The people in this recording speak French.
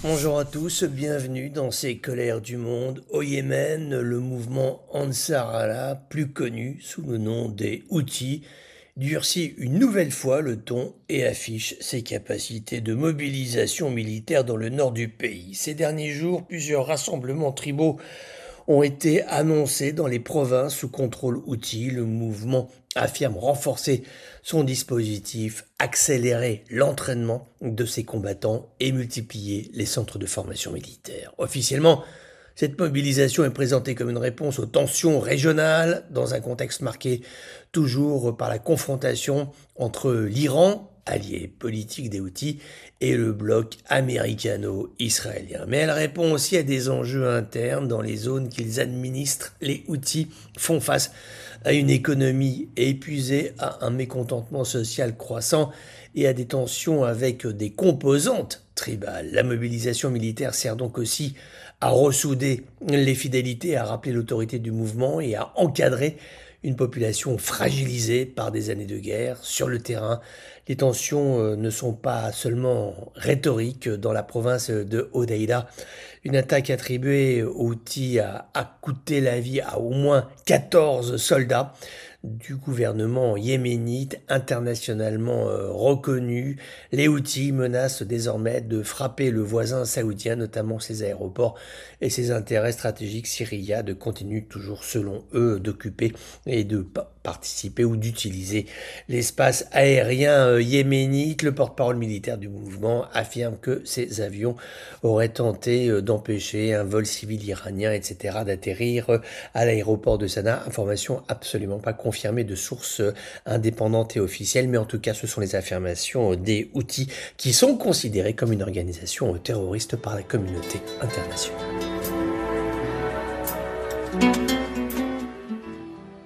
Bonjour à tous, bienvenue dans ces colères du monde. Au Yémen, le mouvement Ansar Allah, plus connu sous le nom des Houthis, durcit une nouvelle fois le ton et affiche ses capacités de mobilisation militaire dans le nord du pays. Ces derniers jours, plusieurs rassemblements tribaux ont été annoncés dans les provinces sous contrôle Houthi. Le mouvement affirme renforcer son dispositif, accélérer l'entraînement de ses combattants et multiplier les centres de formation militaire. Officiellement, cette mobilisation est présentée comme une réponse aux tensions régionales dans un contexte marqué toujours par la confrontation entre l'Iran, allié politique des Houthis, et le bloc américano-israélien. Mais elle répond aussi à des enjeux internes dans les zones qu'ils administrent. Les Houthis font face à une économie épuisée, à un mécontentement social croissant et à des tensions avec des composantes tribales. La mobilisation militaire sert donc aussi à ressouder les fidélités, à rappeler l'autorité du mouvement et à encadrer une population fragilisée par des années de guerre. Sur le terrain, les tensions ne sont pas seulement rhétoriques. Dans la province de Hodeïda, une attaque attribuée aux Houthis a coûté la vie à au moins 14 soldats du gouvernement yéménite internationalement reconnu. Les Houthis menacent désormais de frapper le voisin saoudien, notamment ses aéroports et ses intérêts stratégiques. Riyad continue toujours selon eux d'occuper et de participer ou d'utiliser l'espace aérien yéménite. Le porte-parole militaire du mouvement affirme que ces avions auraient tenté d'empêcher un vol civil iranien, etc., d'atterrir à l'aéroport de Sanaa. Information absolument pas confirmée de sources indépendantes et officielles, mais en tout cas ce sont les affirmations des Houthis qui sont considérés comme une organisation terroriste par la communauté internationale.